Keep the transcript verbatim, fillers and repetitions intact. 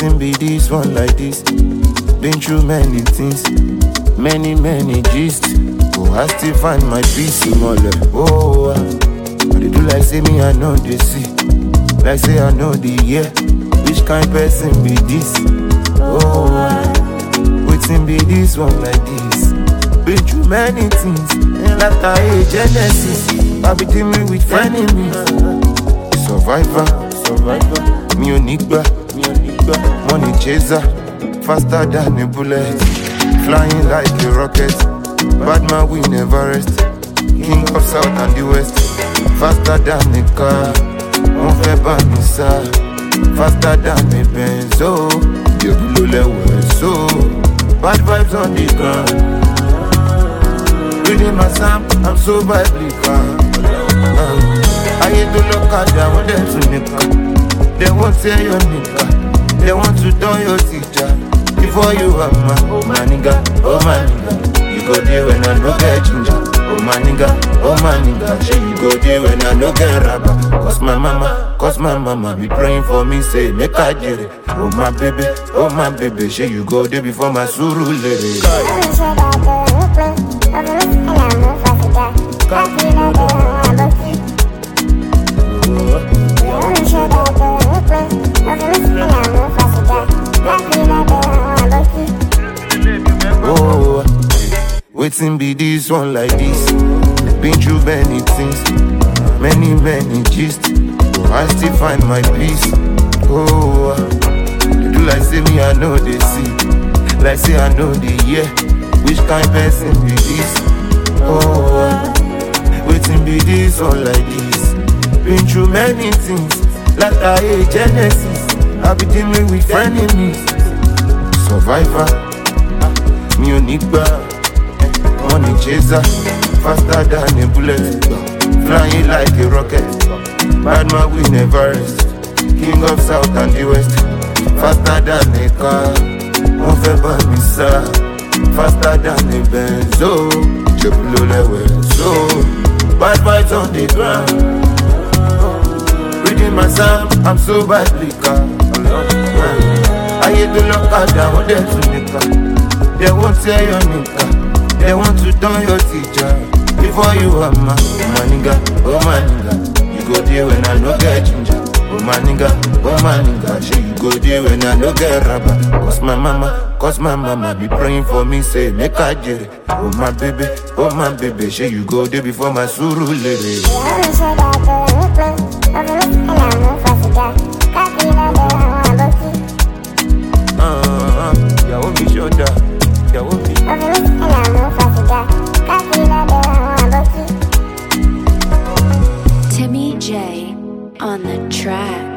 Waiting be this one like this. Been through many things, many, many gist. Oh, I still find my peace in all that. Oh, I they do like say me, I know they see. Like say I know the year. Which kind person be this? Oh, I waiting be this one like this. Been through many things, and like I hate Genesis. I be dealing with enemies. Survivor, survivor. Me onigba, me onigba. Money chaser, faster than a bullet. Flying like a rocket. Bad man we never rest. King of South and the West. Faster than a car. Won't fair ban me sir. Faster than a Benz. Oh, you blow level so. Bad vibes on the ground. Reading my psalm, I'm so biblical. uh, I hate to look at them, want them to nigga. They won't say your nigga. They want to turn your teacher. Before you are my, oh my nigga, oh my nigga. You go there when I no get ginger. Oh my nigga, oh my nigga. She you go there when I no get rubber. Cause my mama, cause my mama be praying for me, say make I get it. Oh my baby, oh my baby. She you go there before my suru lady. Oh, waiting be this one like this. Been through many things, many, many gist. Oh, I still find my peace. Oh, they do like say me, I know they see. Like say I know the year. Which kind person be this? Oh, waiting be this one like this. Been through many things, like I hate Genesis. I be dealing with enemies. Survivor, me onigba. Money chaser, faster than a bullet. Flying like a rocket. Bad man we never rest. King of South and the West. Faster than a car. Won't fair ban me sir. Faster than a Benz. Oh, you blow level so. Bad vibes on the ground. Reading my psalm, I'm so biblical. I hate to look at them, want them to nigga. They won't say your nigga. They want to turn your teacher. Before you are my, oh my nigga, oh my nigga. You go there when I no get ginger. Oh my nigga, oh my nigga. She you go there when I no get rubber. Cause my mama, cause my mama be praying for me, say make I get it. Oh my baby, oh my baby. She you go there before my suru lady. Uh, yeah, won't be sure that. Yeah, won't be. Timmy J on the track.